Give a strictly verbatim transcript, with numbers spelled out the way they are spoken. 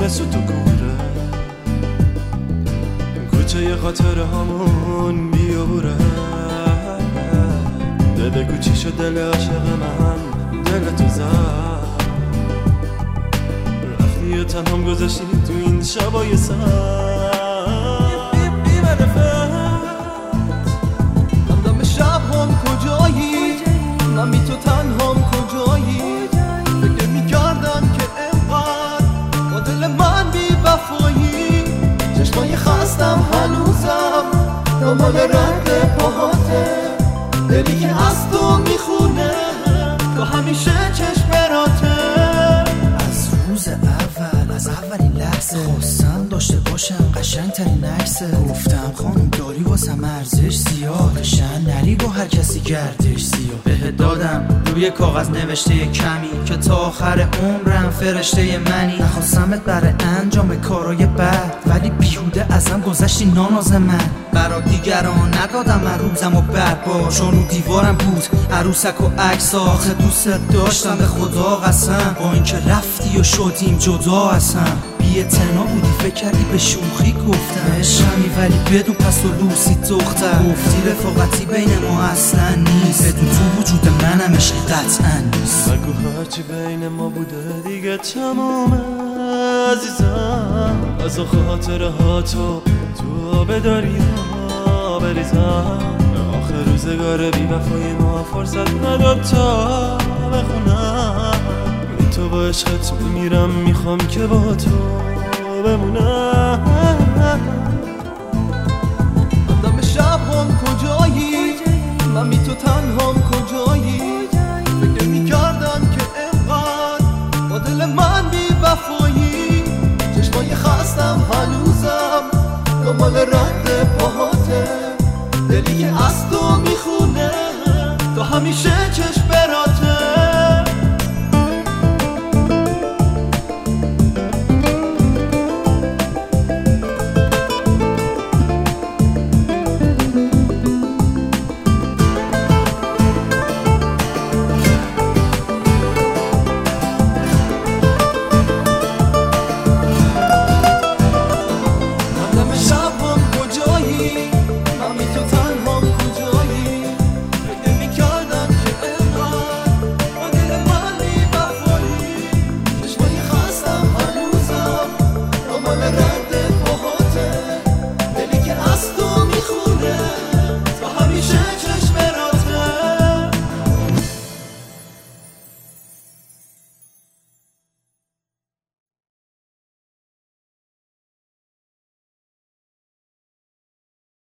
مثل تو کوره کوچه خاطر همون بیوره دل کوچی شد دل عاشق من دل تو زد رفتی و تنهام گذاشتی تو این شبای سر بی معرفت همدم شب هم کجایی من بی تو تنهام کجایی فکر میکردم که انقدر با دل من بی وفایی چشمای خستم هنوزم دنبال رد پاهاته دلی که از تو میخونه تو همیشه چشمراته از روز اول از اولین لحظه خواستم داشته باشم قشنگ ترین عکسه گفتم خانم داری واسم ارزش زیاد قشنگ نری با هر کسی گردش زیاد بهت دادم روی کاغذ نوشته کمی که تا آخر عمرم فرشته منی نخواستمت برای انجام کارای بد ولی بیهوده ازم گذشتی ناناز من برا دیگران ندادم من روزم و بربار چون رو دیوارم بود عروسک و عکس آخه دوست داشتم به خدا قسم با اینکه رفتی و شدیم جدا هستم بی اعتنا بودی فکر کردی به شوخی گفتم عشقمی ولی بدون پس و لوسی دختر گفتی رفاقتی بین ما اصلا نیست بدون تو وجود منم عشق قطعا نیست بگو هرچی بین ما بوده دیگه تمومه عزیزم از خاطره ها تو تو به دریا بریزم آخر روزگار بی وفای ما فرصت نداد تا بخونم تو با عشقت میمیرم میخوام که با تو بمونم آدم شب هم کجایی من بی تو تنهام کجایی فکر میکردم که انقدر با دل من بی وفایی چشمای خستم هنوزم دنبال رد پاهاته دلی که از تو میخونه تو همیشه